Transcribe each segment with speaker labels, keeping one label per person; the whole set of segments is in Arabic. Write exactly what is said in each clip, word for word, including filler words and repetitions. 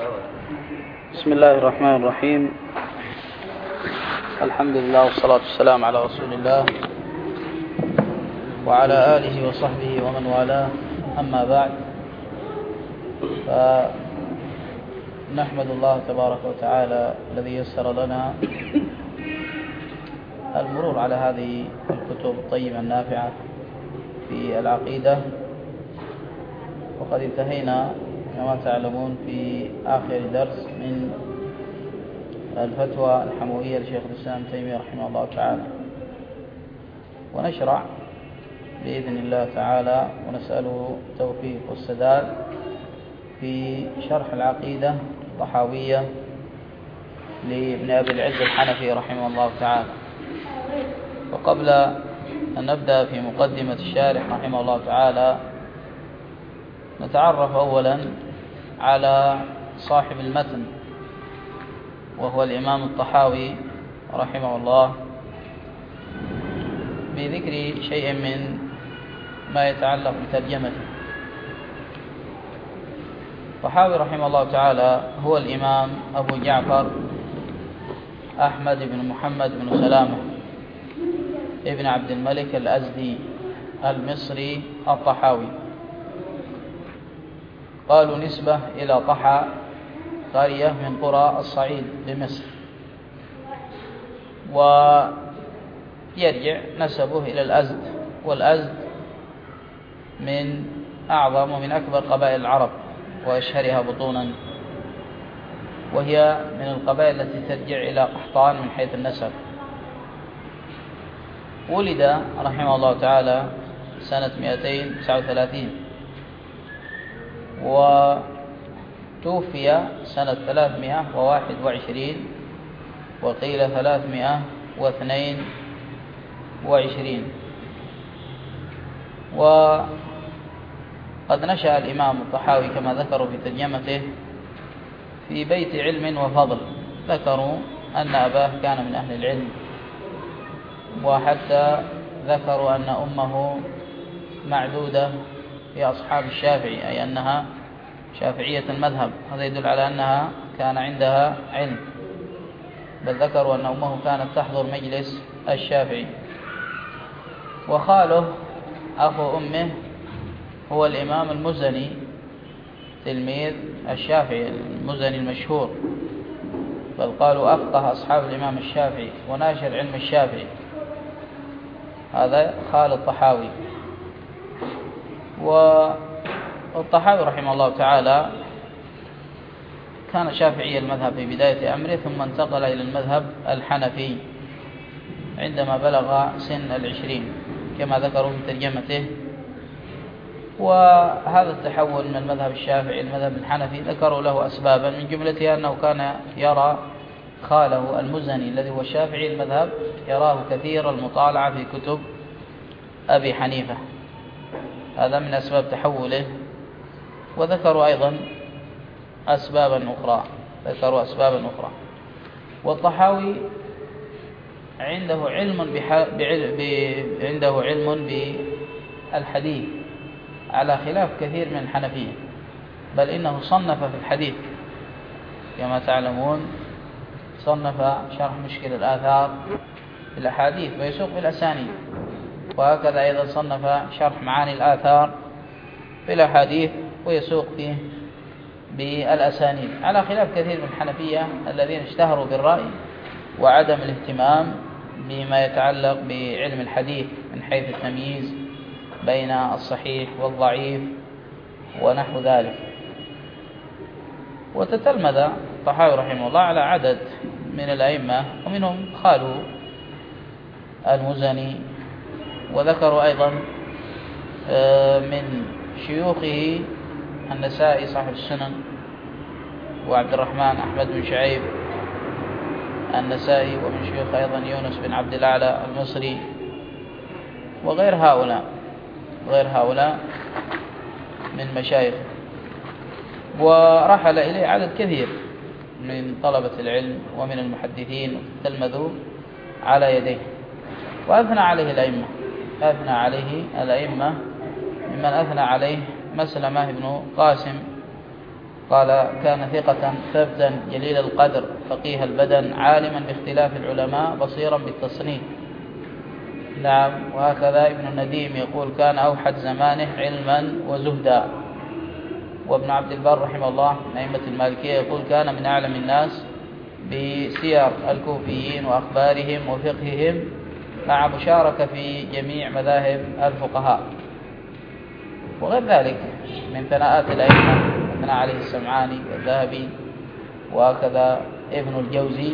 Speaker 1: بسم الله الرحمن الرحيم. الحمد لله والصلاة والسلام على رسول الله وعلى آله وصحبه ومن والاه، أما بعد، فنحمد الله تبارك وتعالى الذي يسر لنا المرور على هذه الكتب الطيبة النافعة في العقيدة. وقد انتهينا كما تعلمون في آخر درس من الفتوى الحموية لشيخ الإسلام ابن تيمية رحمه الله تعالى، ونشرع بإذن الله تعالى ونسأله التوفيق والسداد في شرح العقيدة الطحاوية لابن أبي العز الحنفي رحمه الله تعالى. وقبل أن نبدأ في مقدمة الشارح رحمه الله تعالى، نتعرف أولا على صاحب المتن، وهو الإمام الطحاوي رحمه الله، بذكر شيء من ما يتعلق بترجمته. الطحاوي رحمه الله تعالى هو الإمام أبو جعفر أحمد بن محمد بن سلامة ابن عبد الملك الأزدي المصري الطحاوي. قالوا نسبة إلى طحا، قرية من قرى الصعيد بمصر، ويرجع نسبه إلى الأزد، والأزد من أعظم ومن أكبر قبائل العرب وأشهرها بطونا، وهي من القبائل التي ترجع إلى قحطان من حيث النسب. ولد رحمه الله تعالى سنة مئتين وتسعة وثلاثين، وتوفي سنة ثلاثمائة وواحد وعشرين، وقيل ثلاثمائة واثنين وعشرين. وقد نشأ الإمام الطحاوي كما ذكروا في ترجمته في بيت علم وفضل. ذكروا أن أباه كان من أهل العلم، وحتى ذكروا أن أمه معدودة في أصحاب الشافعي، أي أنها شافعية المذهب. هذا يدل على أنها كان عندها علم، بل ذكروا أن أمه كانت تحضر مجلس الشافعي. وخاله أخو أمه هو الإمام المزني تلميذ الشافعي، المزني المشهور، بل قالوا أفقه أصحاب الإمام الشافعي وناشر علم الشافعي. هذا خال الطحاوي. والطحاوي رحمه الله تعالى كان شافعي المذهب في بداية أمره، ثم انتقل إلى المذهب الحنفي عندما بلغ سن العشرين كما ذكروا في ترجمته. وهذا التحول من المذهب الشافعي إلى المذهب الحنفي ذكروا له أسبابا، من جملتها أنه كان يرى خاله المزني الذي هو شافعي المذهب يراه كثير المطالعة في كتب أبي حنيفة. هذا من أسباب تحوله. وذكروا أيضا أسبابا أخرى ذكروا أسبابا أخرى والطحاوي عنده علم بح... بعل... ب... عنده علم بالحديث على خلاف كثير من الحنفية، بل إنه صنف في الحديث كما تعلمون، صنف شرح مشكل الآثار في الأحاديث ويسوق بالأسانيد، وهكذا أيضا صنف شرح معاني الآثار في الأحاديث ويسوق فيه بالأسانيد، على خلاف كثير من الحنفية الذين اشتهروا بالرأي وعدم الاهتمام بما يتعلق بعلم الحديث من حيث التمييز بين الصحيح والضعيف ونحو ذلك. وتتلمذ الطحاوي رحمه الله على عدد من الأئمة، ومنهم خاله المزني. وذكروا أيضا من شيوخه النسائي صاحب السنن، وعبد الرحمن أحمد بن شعيب النسائي، ومن شيوخ أيضا يونس بن عبد الأعلى المصري، وغير هؤلاء غير هؤلاء من مشايخ. ورحل إليه عدد كثير من طلبة العلم ومن المحدثين تلمذوا على يديه، وأثنى عليه الأئمة أثنى عليه الأئمة ممن أثنى عليه مسلمة بن قاسم قال كان ثقة ثبتا جليل القدر فقيه البدن عالما باختلاف العلماء بصيرا بالتصنيف. نعم. وهكذا ابن النديم يقول كان أوحد زمانه علما وزهدا. وابن عبد البر رحمه الله من أئمة المالكية يقول كان من أعلم الناس بسير الكوفيين وأخبارهم وفقههم مع مشاركة في جميع مذاهب الفقهاء. وغير ذلك من ثناءات الأئمة ثناء عليه السمعاني والذهبي وهكذا ابن الجوزي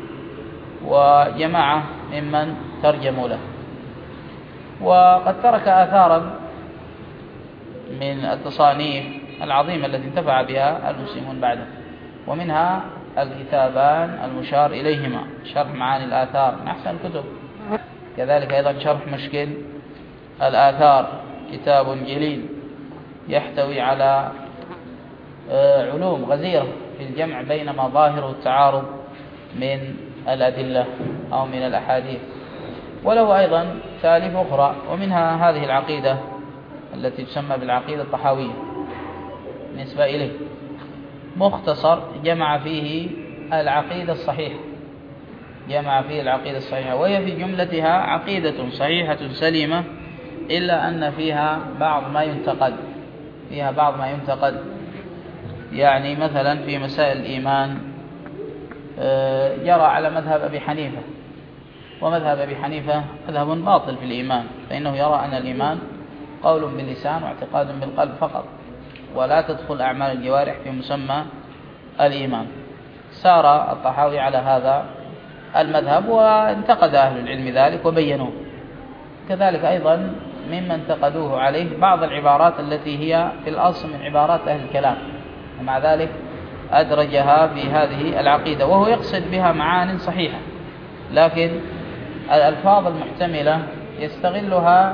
Speaker 1: وجماعة ممن ترجموا له. وقد ترك آثارا من التصانيف العظيمة التي انتفع بها المسلمون بعده، ومنها الكتابان المشار إليهما شرح معاني الآثار من أحسن الكتب، كذلك أيضا شرح مشكل الآثار كتاب جليل يحتوي على علوم غزيرة في الجمع بين ما ظاهره التعارض من الأدلة أو من الأحاديث. وله أيضا تاليف أخرى، ومنها هذه العقيدة التي تسمى بالعقيدة الطحاوية بالنسبة إليه، مختصر جمع فيه العقيدة الصحيحة جمع فيه العقيدة الصحيحة وهي في جملتها عقيدة صحيحة سليمة، إلا أن فيها بعض ما ينتقد فيها بعض ما ينتقد يعني مثلا في مسائل الإيمان جرى على مذهب أبي حنيفة، ومذهب أبي حنيفة مذهب باطل في الإيمان، فإنه يرى أن الإيمان قول باللسان واعتقاد بالقلب فقط، ولا تدخل أعمال الجوارح في مسمى الإيمان. سار الطحاوي على هذا المذهب وانتقد أهل العلم ذلك وبينوه. كذلك أيضا ممن انتقدوه عليه بعض العبارات التي هي في الأصل من عبارات أهل الكلام، ومع ذلك أدرجها في هذه العقيدة، وهو يقصد بها معان صحيحة، لكن الألفاظ المحتملة يستغلها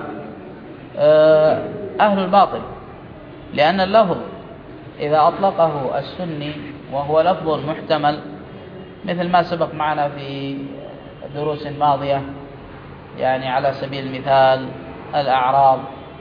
Speaker 1: أهل الباطل، لأن اللفظ إذا أطلقه السني وهو لفظ محتمل مثل ما سبق معنا في دروس ماضية، يعني على سبيل المثال الأعراض،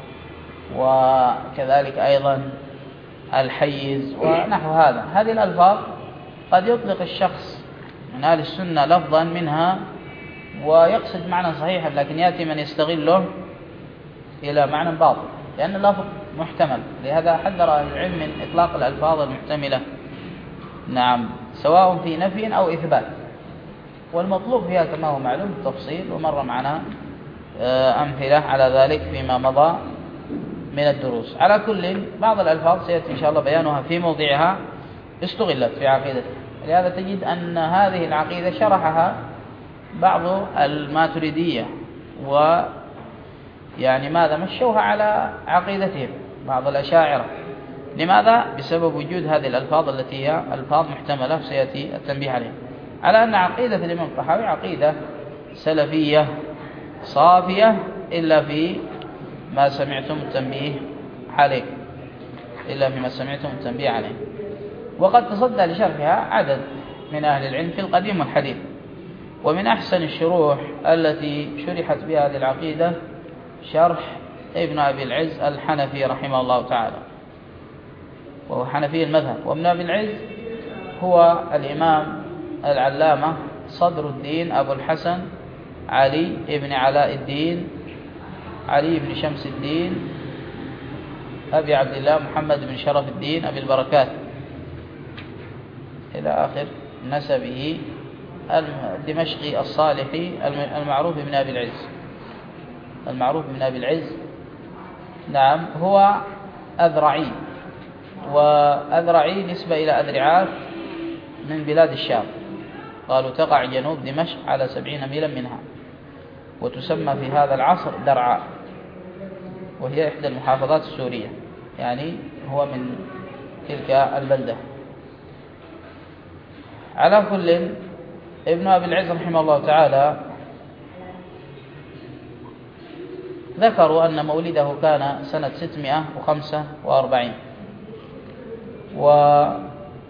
Speaker 1: وكذلك أيضا الحيز ونحو هذا، هذه الألفاظ قد يطلق الشخص من أهل السنة لفظا منها ويقصد معنى صحيحا، لكن يأتي من يستغله إلى معنى باطل، لأن اللفظ محتمل. لهذا حذر أهل العلم من إطلاق الألفاظ المحتملة، نعم، سواء في نفي أو إثبات، والمطلوب فيها كما هو معلوم التفصيل، ومر معنا أمثلة على ذلك فيما مضى من الدروس. على كل بعض الألفاظ سيأتي إن شاء الله بيانها في موضعها استغلت في عقيدته، لهذا تجد أن هذه العقيدة شرحها بعض الماتريدية، ويعني ماذا مشوها على عقيدتهم بعض الأشاعرة. لماذا؟ بسبب وجود هذه الألفاظ التي هي ألفاظ محتملة سيأتي التنبيه عليها، على أن عقيدة الإمام الطحاوي عقيدة سلفية صافية، إلا في ما سمعتم التنبيه عليه إلا فيما سمعتم التنبيه عليه. وقد تصدى لشرحها عدد من أهل العلم في القديم والحديث، ومن أحسن الشروح التي شرحت بها هذه العقيدة شرح ابن أبي العز الحنفي رحمه الله تعالى، وهو حنفي المذهب. وابن أبي العز هو الإمام العلامة صدر الدين أبو الحسن علي ابن علاء الدين علي بن شمس الدين أبي عبد الله محمد بن شرف الدين أبي البركات إلى آخر نسبه الدمشقي الصالحي المعروف بن أبي العز المعروف بن أبي العز نعم. هو أذرعي، وأذرعي نسبة إلى أذرعات من بلاد الشام، قالوا تقع جنوب دمشق على سبعين ميلا منها، وتسمى في هذا العصر درعاء، وهي إحدى المحافظات السورية، يعني هو من تلك البلدة. على كل ابن أبي العز رحمه الله تعالى ذكروا أن مولده كان سنة ستمائة وخمسة وأربعين، وهو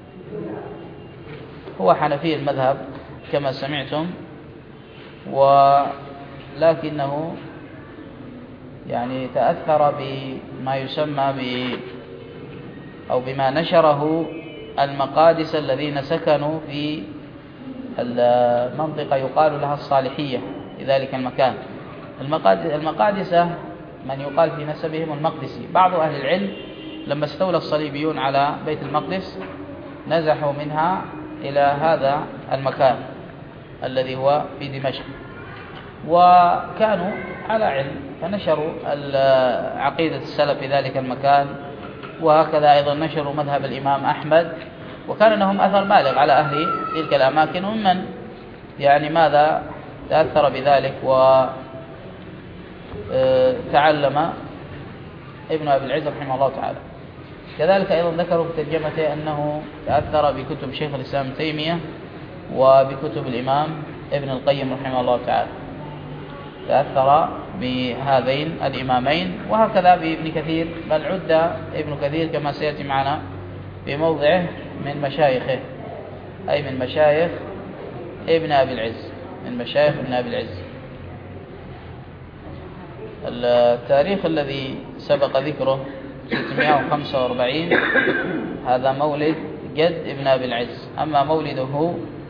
Speaker 1: حنفي المذهب كما سمعتم، ولكنه يعني تأثر بما يسمى ب أو بما نشره المقادس الذين سكنوا في المنطقة يقال لها الصالحية في ذلك المكان. المقادسة من يقال في نسبهم المقدسي. بعض أهل العلم لما استولى الصليبيون على بيت المقدس نزحوا منها إلى هذا المكان الذي هو في دمشق، وكانوا على علم فنشروا عقيدة السلف في ذلك المكان، وهكذا أيضا نشروا مذهب الإمام أحمد، وكان لهم أثر بالغ على أهل تلك الأماكن، ومن يعني ماذا تأثر بذلك وتعلم ابن أبي العز رحمه الله تعالى. كذلك أيضا ذكروا في ترجمته أنه تأثر بكتب شيخ الإسلام ابن تيمية وبكتب الإمام ابن القيم رحمه الله تعالى، تأثر بهذين الإمامين، وهكذا بابن كثير، بل عد ابن كثير كما سيأتي معنا بموضعه من مشايخه، أي من مشايخ ابن أبي العز، من مشايخ ابن أبي العز. التاريخ الذي سبق ذكره ستمائة وخمسة وأربعين هذا مولد جد ابن أبي العز. أما مولده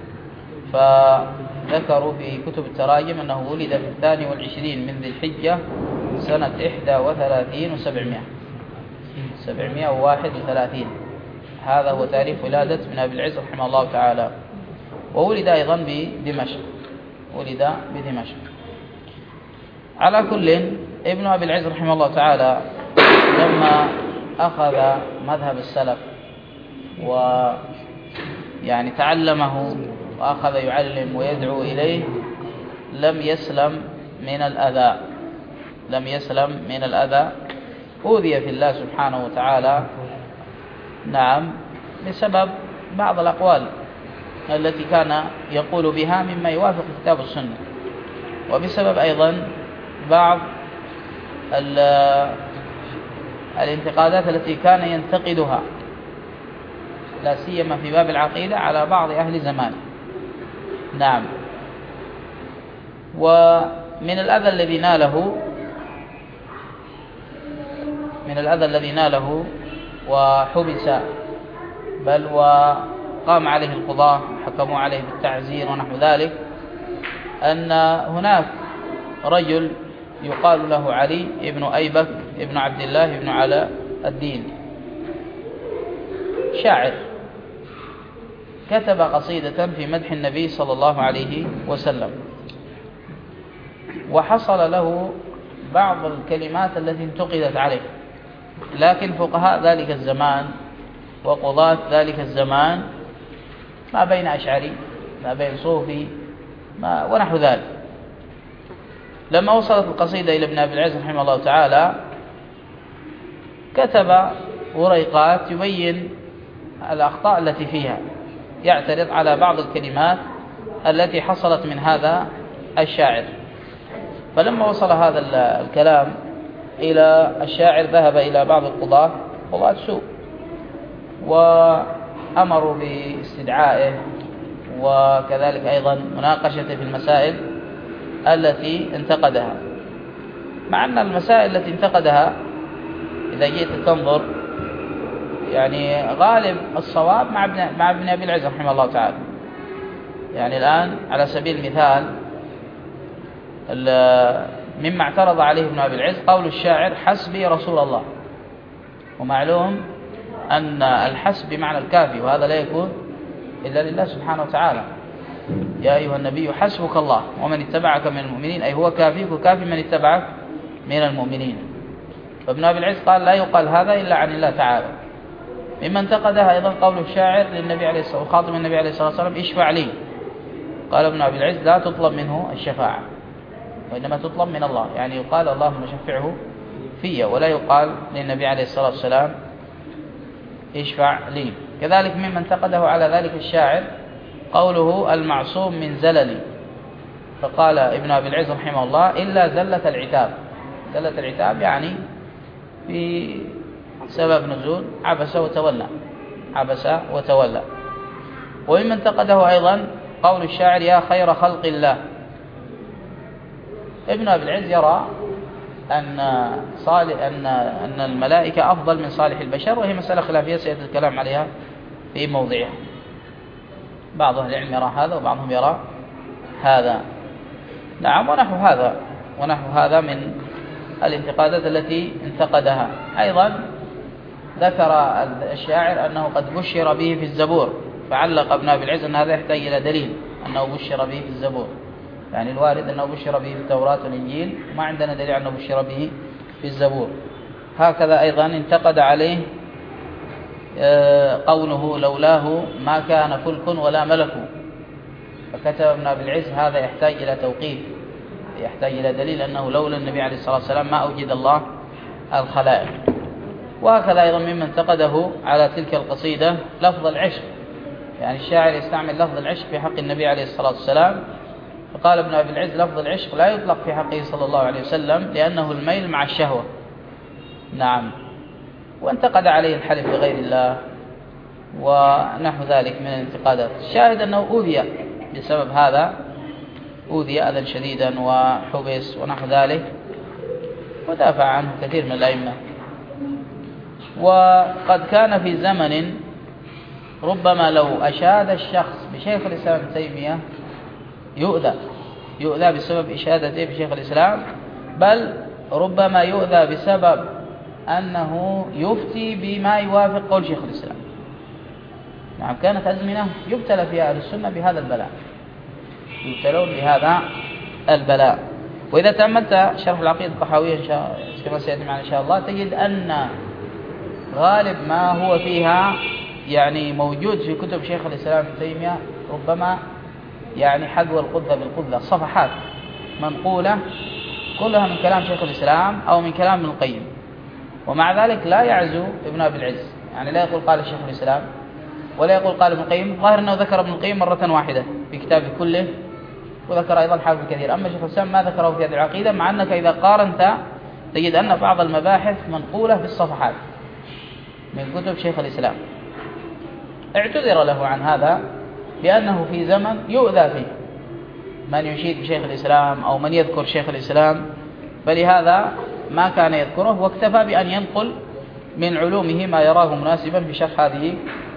Speaker 1: فذكروا في كتب التراجم أنه ولد في الثاني والعشرين من ذي الحجة سنة إحدى وثلاثين وسبعمائة سبعمائة وواحد وثلاثين. هذا هو تاريخ ولادة ابن أبي العز رحمه الله تعالى. وولد أيضا بدمشق، ولد بدمشق. على كل، ابن أبي العز رحمه الله تعالى لما أخذ مذهب السلف ويعني تعلمه وأخذ يعلم ويدعو إليه لم يسلم من الأذى، لم يسلم من الأذى، أوذي في الله سبحانه وتعالى، نعم، بسبب بعض الأقوال التي كان يقول بها مما يوافق كتاب السنة، وبسبب أيضا بعض الانتقادات التي كان ينتقدها لا سيما في باب العقيدة على بعض أهل زمانه. نعم. ومن الأذى الذي ناله من الأذى الذي ناله وحبس، بل وقام عليه القضاة حكموا عليه بالتعزير ونحو ذلك، أن هناك رجل يقال له علي ابن أيبك ابن عبد الله ابن علاء الدين، شاعر، كتب قصيدة في مدح النبي صلى الله عليه وسلم، وحصل له بعض الكلمات التي انتقدت عليه، لكن فقهاء ذلك الزمان وقضاة ذلك الزمان ما بين أشعري ما بين صوفي ما ونحو ذلك، لما وصلت القصيدة إلى ابن أبي العز رحمه الله تعالى كتب وريقات يبين الأخطاء التي فيها، يعترض على بعض الكلمات التي حصلت من هذا الشاعر. فلما وصل هذا الكلام إلى الشاعر ذهب إلى بعض القضاة، قضاة سوء، وأمروا باستدعائه وكذلك أيضا مناقشته في المسائل التي انتقدها، مع أن المسائل التي انتقدها إذا جئت تنظر يعني غالب الصواب مع ابن مع ابن أبي العز رحمه الله تعالى. يعني الآن على سبيل المثال مما اعترض عليه ابن أبي العز قول الشاعر حسبي رسول الله، ومعلوم أن الحسب بمعنى الكافي، وهذا لا يكون إلا لله سبحانه وتعالى. يا أيها النبي حسبك الله ومن اتبعك من المؤمنين، أي هو كافيك وكافي من اتبعك من المؤمنين. فابن أبي العز قال لا يقال هذا إلا عن الله تعالى. مما انتقدها أيضا قول الشاعر للنبي عليه الصلاة والسلام، خاطب النبي عليه الصلاة والسلام اشفع لي، قال ابن أبي العز لا تطلب منه الشفاعة وإنما تطلب من الله، يعني يقال اللهم شفعه في، ولا يقال للنبي عليه الصلاة والسلام اشفع لي. كذلك مما انتقده على ذلك الشاعر قوله المعصوم من زلل، فقال ابن أبي العز رحمه الله إلا زلة العتاب. زلة العتاب يعني في سبب نزول عبس وتولى، عبس وتولى. ومما انتقده أيضا قول الشاعر يا خير خلق الله. ابن أبي العز يرى أن صالح أن أن الملائكة أفضل من صالح البشر، وهي مسألة خلافية سيأتي الكلام عليها في موضعها. بعض أهل العلم يرى هذا وبعضهم يرى هذا. نعم. ونحو هذا ونحو هذا من الانتقادات التي انتقدها. أيضا ذكر الشاعر أنه قد بشر به في الزبور، فعلق ابن أبي العز أن هذا يحتاج إلى دليل أنه بشر به في الزبور، يعني الوارد أنه بشر به في التوراة والإنجيل، ما عندنا دليل أنه بشر به في الزبور. هكذا أيضا انتقد عليه قوله لولاه ما كان فلك ولا ملك، فكتب ابن أبي العز هذا يحتاج إلى توقيف، يحتاج إلى دليل أنه لولا النبي عليه الصلاة والسلام ما أوجد الله الخلائق. وهكذا أيضا ممن انتقده على تلك القصيدة لفظ العشق، يعني الشاعر يستعمل لفظ العشق في حق النبي عليه الصلاة والسلام، فقال ابن أبي العز لفظ العشق لا يطلق في حقه صلى الله عليه وسلم لأنه الميل مع الشهوة. نعم. وانتقد عليه الحلف بغير الله ونحو ذلك من الانتقادات. الشاهد أنه أوذي بسبب هذا، أوذي أذى شديدا وحبس ونحو ذلك، ودافع عنه كثير من الأئمة. وقد كان في زمن ربما لو أشاد الشخص بشيخ الإسلام ابن تيمية يؤذى يؤذى بسبب إشادته بشيخ الإسلام، بل ربما يؤذى بسبب أنه يفتي بما يوافق قول شيخ الإسلام. نعم. كانت أزمنة يبتلى فيها أهل السنة بهذا البلاء، يبتلون بهذا البلاء. وإذا تأملت شرح العقيدة الطحاوية كما سيأتي معنا إن شاء الله، تجد أن غالب ما هو فيها يعني موجود في كتب شيخ الإسلام ابن تيمية ربما يعني حذو القذة بالقذة، صفحات منقولة كلها من كلام شيخ الإسلام أو من كلام ابن القيم، ومع ذلك لا يعزو ابن أبي العز، يعني لا يقول قال شيخ الإسلام ولا يقول قال ابن القيم. ظاهر أنه ذكر ابن القيم مرة واحدة في كتابه كله، وذكر أيضا حافظ كثير. أما شيخ الإسلام ما ذكره في هذه العقيدة، مع أنك إذا قارنت تجد أن بعض المباحث منقولة في الصفحات من كتب شيخ الإسلام. اعتذر له عن هذا لأنه في زمن يؤذى فيه من يشيد بشيخ الإسلام أو من يذكر شيخ الإسلام، فلهذا ما كان يذكره، واكتفى بأن ينقل من علومه ما يراه مناسبا في شرح هذه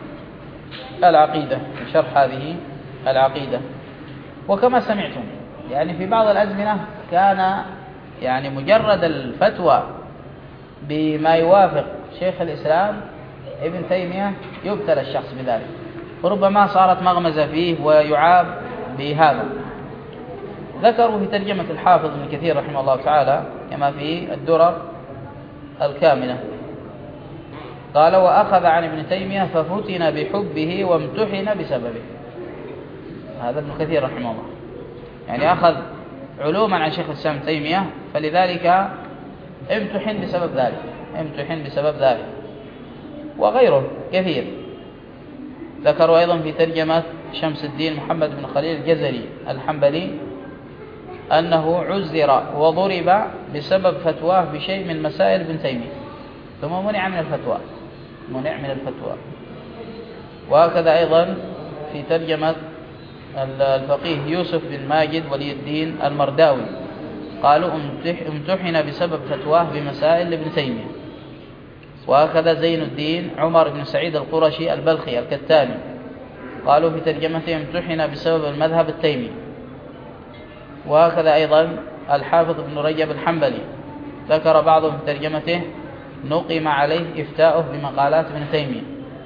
Speaker 1: العقيدة في شرح هذه العقيدة. وكما سمعتم يعني في بعض الأزمنة كان يعني مجرد الفتوى بما يوافق شيخ الإسلام ابن تيمية يبتلى الشخص بذلك، وربما صارت مغمزة فيه ويعاب بهذا. ذكروا في ترجمة الحافظ ابن كثير رحمه الله تعالى كما في الدرر الكامنة، قال وأخذ عن ابن تيمية ففتن بحبه وامتحن بسببه. هذا ابن كثير رحمه الله، يعني أخذ علوما عن شيخ الإسلام ابن تيمية، فلذلك امتحن بسبب ذلك امتحن بسبب ذلك وغيره كثير. ذكروا أيضا في ترجمة شمس الدين محمد بن خليل الجزري الحنبلي أنه عزر وضرب بسبب فتواه بشيء من مسائل ابن تيمية، ثم منع من الفتوى منع من الفتوى وهكذا أيضا في ترجمة الفقيه يوسف بن ماجد ولي الدين المرداوي قالوا امتحن بسبب فتواه بمسائل ابن تيمية. وهكذا زين الدين عمر بن سعيد القرشي البلخي الكتاني قالوا في ترجمته امتحن بسبب المذهب التيمي. وهكذا أيضا الحافظ ابن رجب الحنبلي ذكر بعضهم في ترجمته نقم عليه إفتاؤه بمقالات ابن تيمية.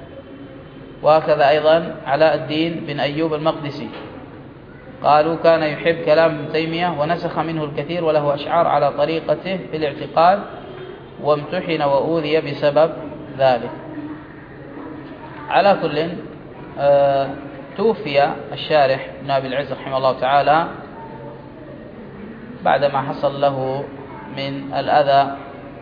Speaker 1: وهكذا أيضا علاء الدين بن أيوب المقدسي قالوا كان يحب كلام ابن تيمية ونسخ منه الكثير وله أشعار على طريقته في الاعتقاد، وامتحن وأوذي بسبب ذلك. على كل آه توفي الشارح ابن أبي العز رحمه الله تعالى بعدما حصل له من الأذى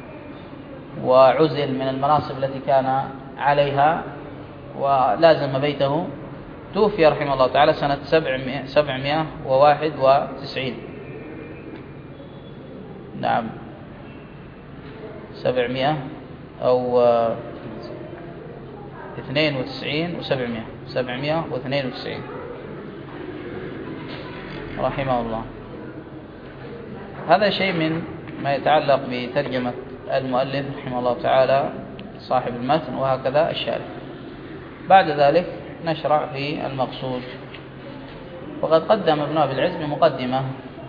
Speaker 1: وعزل من المناصب التي كان عليها ولازم بيته. توفي رحمه الله تعالى سنة سبعمائة وواحد وتسعين. نعم سبعمائة أو اثنين وتسعين وسبعمائة سبعمائة واثنين وتسعين رحمه الله. هذا شيء من ما يتعلق بترجمة المؤلف رحمه الله تعالى صاحب المتن، وهكذا الشارح. بعد ذلك نشرع في المقصود. وقد قدم ابن أبي العز بمقدمة.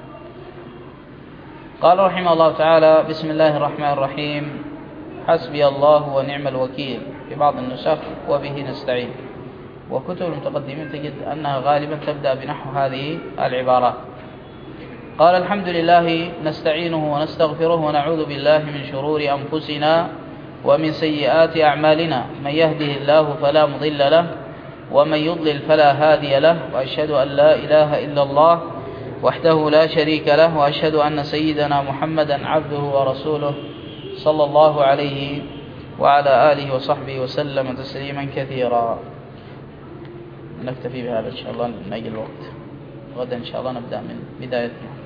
Speaker 1: قال رحمه الله تعالى: بسم الله الرحمن الرحيم، حسبي الله ونعم الوكيل، في بعض النسخ وبه نستعين. وكتب المتقدمين تجد أنها غالبا تبدأ بنحو هذه العبارات. قال: الحمد لله نستعينه ونستغفره ونعوذ بالله من شرور أنفسنا ومن سيئات أعمالنا، من يهده الله فلا مضل له ومن يضلل فلا هادي له، وأشهد أن لا إله إلا الله وحده لا شريك له، وأشهد أن سيدنا محمدا عبده ورسوله صلى الله عليه وعلى آله وصحبه وسلم تسليما كثيرا. نكتفي بهذا إن شاء الله من أجل الوقت، غدا إن شاء الله نبدأ من بدايتنا.